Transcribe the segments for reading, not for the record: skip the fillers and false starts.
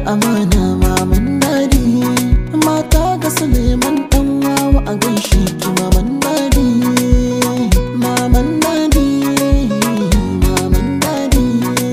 amana maman dadi. Mata ga Suleiman dan wawa a gaishe ki maman dadi. Maman dadi, maman dadi.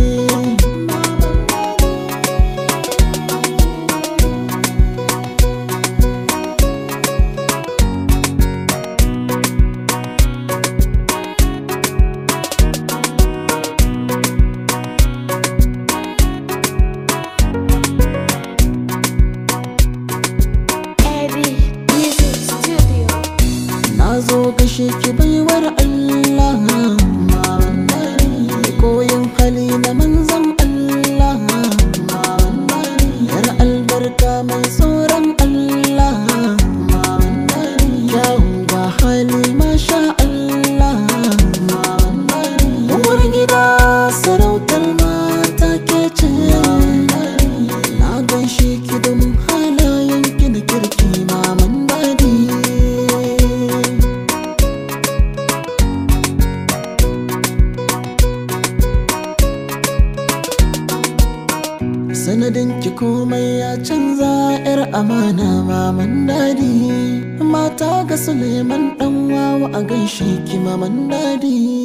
Nazo gashe ki baiwar Allah, maman dadi. Koyin hali na manzon Allah, maman dadi. Yar albarka mai tsoron Allah, maman dadi. Kyau ga hali masha Allah, maman dadi. Uwar gida sarautar mata ke ce, na gaishe ki don halayen ki na kirki maman dadi. Sanadin ki komai ya canza yar amana maman dadi. Mata ga Suleiman dan wawa a gaishe ki maman dadi.